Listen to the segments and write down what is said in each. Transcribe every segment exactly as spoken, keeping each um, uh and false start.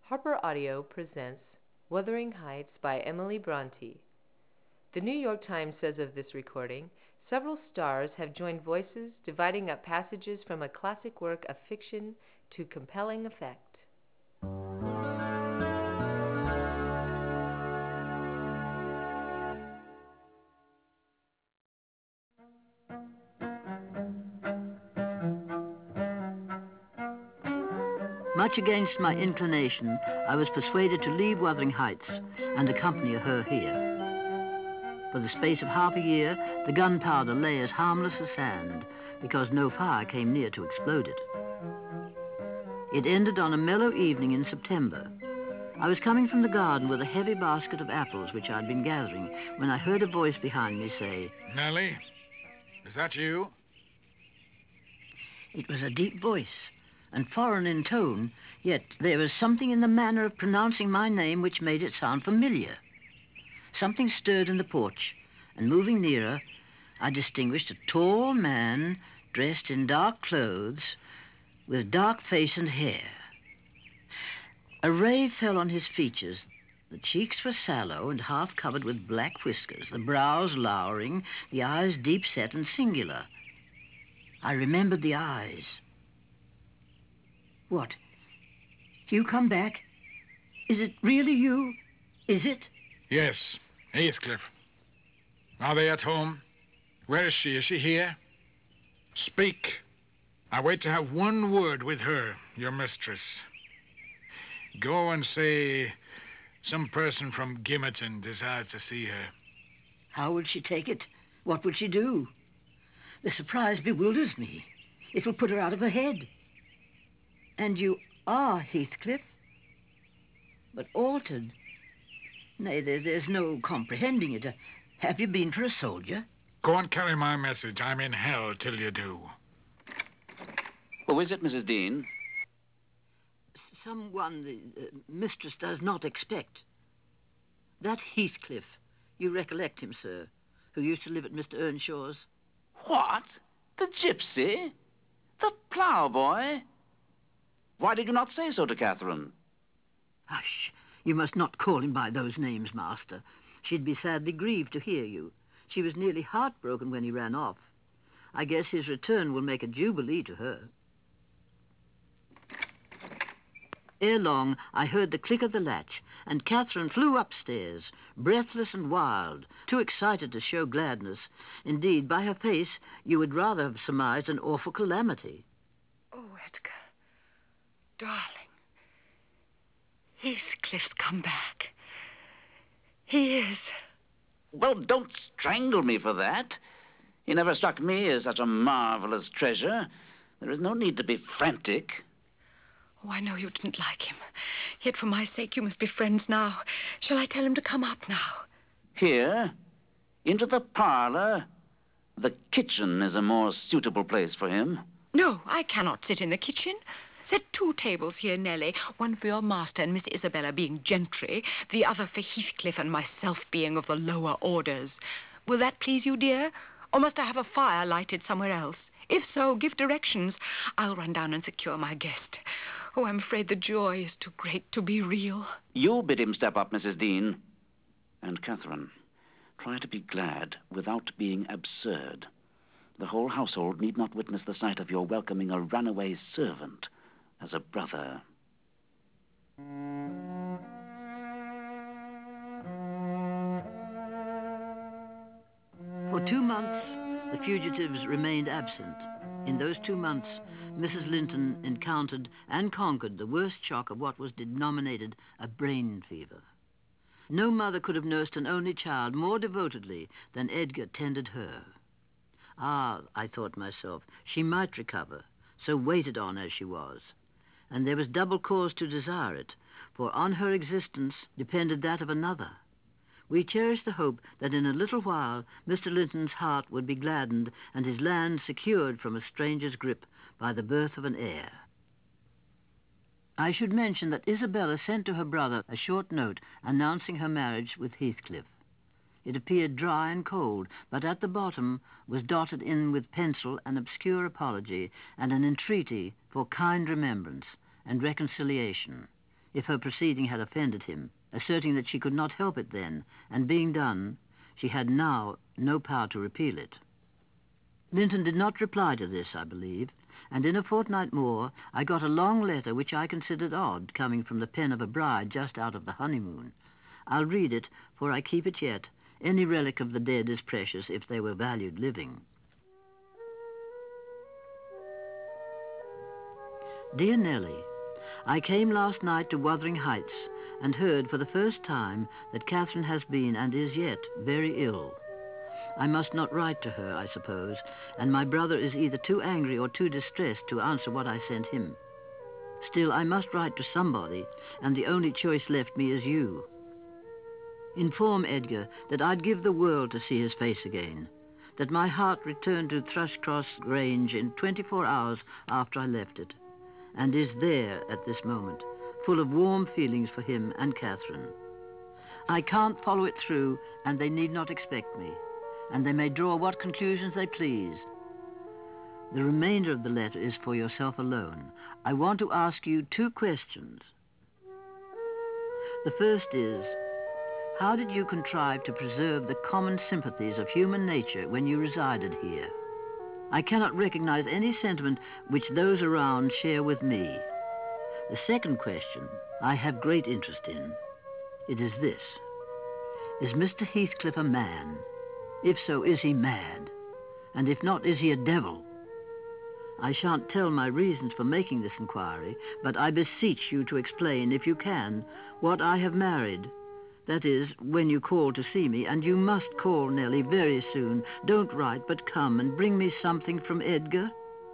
Harper Audio presents Wuthering Heights by Emily Bronte. The New York Times says of this recording, several stars have joined voices dividing up passages from a classic work of fiction to compelling effect. Much against my inclination, I was persuaded to leave Wuthering Heights and accompany her here. For the space of half a year, the gunpowder lay as harmless as sand, because no fire came near to explode it. It ended on a mellow evening in September. I was coming from the garden with a heavy basket of apples which I'd been gathering when I heard a voice behind me say, "Nellie, is that you?" It was a deep voice, and foreign in tone, yet there was something in the manner of pronouncing my name which made it sound familiar. Something stirred in the porch, and moving nearer, I distinguished a tall man dressed in dark clothes with dark face and hair. A ray fell on his features. The cheeks were sallow and half covered with black whiskers, the brows lowering, the eyes deep-set and singular. I remembered the eyes. What? You come back? Is it really you? Is it? Yes, Heathcliff. Are they at home? Where is she? Is she here? Speak. I wait to have one word with her, your mistress. Go and say some person from Gimmerton desires to see her. How will she take it? What will she do? The surprise bewilders me. It will put her out of her head. And you are Heathcliff? But altered? Nay, there, there's no comprehending it. Uh, have you been for a soldier? Go and carry my message. I'm in hell till you do. Who is it, Missus Dean? S- someone the uh, mistress does not expect. That Heathcliff. You recollect him, sir, who used to live at Mister Earnshaw's? What? The gypsy? The ploughboy? Why did you not say so to Catherine? Hush. You must not call him by those names, master. She'd be sadly grieved to hear you. She was nearly heartbroken when he ran off. I guess his return will make a jubilee to her. Ere long, I heard the click of the latch, and Catherine flew upstairs, breathless and wild, too excited to show gladness. Indeed, by her face, you would rather have surmised an awful calamity. Oh, Edgar, darling, Heathcliff's come back. He is. Well, don't strangle me for that. He never struck me as such a marvelous treasure. There is no need to be frantic. Oh, I know you didn't like him. Yet for my sake, you must be friends now. Shall I tell him to come up now? Here? Into the parlor? The kitchen is a more suitable place for him. No, I cannot sit in the kitchen. Set two tables here, Nellie. One for your master and Miss Isabella being gentry, the other for Heathcliff and myself being of the lower orders. Will that please you, dear? Or must I have a fire lighted somewhere else? If so, give directions. I'll run down and secure my guest. Oh, I'm afraid the joy is too great to be real. You bid him step up, Missus Dean. And Catherine, try to be glad without being absurd. The whole household need not witness the sight of your welcoming a runaway servant as a brother. For two months, the fugitives remained absent. In those two months, Missus Linton encountered and conquered the worst shock of what was denominated a brain fever. No mother could have nursed an only child more devotedly than Edgar tended her. Ah, I thought myself, she might recover, so waited on as she was. And there was double cause to desire it, for on her existence depended that of another. We cherished the hope that in a little while Mister Linton's heart would be gladdened and his land secured from a stranger's grip by the birth of an heir. I should mention that Isabella sent to her brother a short note announcing her marriage with Heathcliff. It appeared dry and cold, but at the bottom was dotted in with pencil an obscure apology and an entreaty for kind remembrance and reconciliation. if her proceeding had offended him, asserting that she could not help it then, and being done, she had now no power to repeal it. Linton did not reply to this, I believe, and in a fortnight more I got a long letter which I considered odd, coming from the pen of a bride just out of the honeymoon. I'll read it, for I keep it yet. Any relic of the dead is precious if they were valued living. Dear Nellie, I came last night to Wuthering Heights and heard for the first time that Catherine has been and is yet very ill. I must not write to her, I suppose, and my brother is either too angry or too distressed to answer what I sent him. Still, I must write to somebody, and the only choice left me is you. Inform Edgar that I'd give the world to see his face again, that my heart returned to Thrushcross Grange in twenty-four hours after I left it, and is there at this moment, full of warm feelings for him and Catherine. I can't follow it through, and they need not expect me, and they may draw what conclusions they please. The remainder of the letter is for yourself alone. I want to ask you two questions. The first is, how did you contrive to preserve the common sympathies of human nature when you resided here? I cannot recognize any sentiment which those around share with me. The second question I have great interest in. It is this. Is Mister Heathcliff a man? If so, is he mad? And if not, is he a devil? I shan't tell my reasons for making this inquiry, but I beseech you to explain, if you can, what I have married. That is, when you call to see me, and you must call, Nellie, very soon. Don't write, but come and bring me something from Edgar.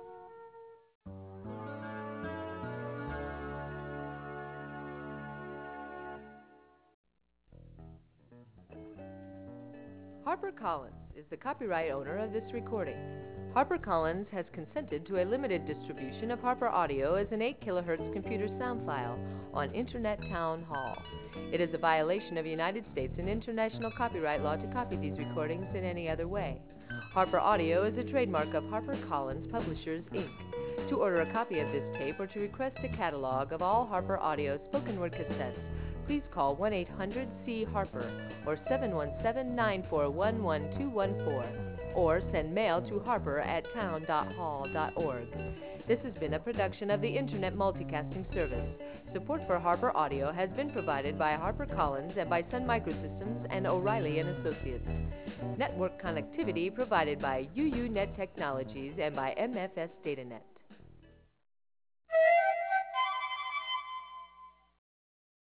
HarperCollins is the copyright owner of this recording. HarperCollins has consented to a limited distribution of Harper Audio as an eight kilohertz computer sound file on Internet Town Hall. It is a violation of United States and international copyright law to copy these recordings in any other way. Harper Audio is a trademark of HarperCollins Publishers, Incorporated. To order a copy of this tape or to request a catalog of all Harper Audio spoken word cassettes, please call one eight hundred C Harper or seven one seven, nine four one, one two one four or send mail to harper at town dot hall dot org. This has been a production of the Internet Multicasting Service. Support for Harper Audio has been provided by HarperCollins and by Sun Microsystems and O'Reilly and Associates. Network connectivity provided by U U Net Technologies and by M F S DataNet.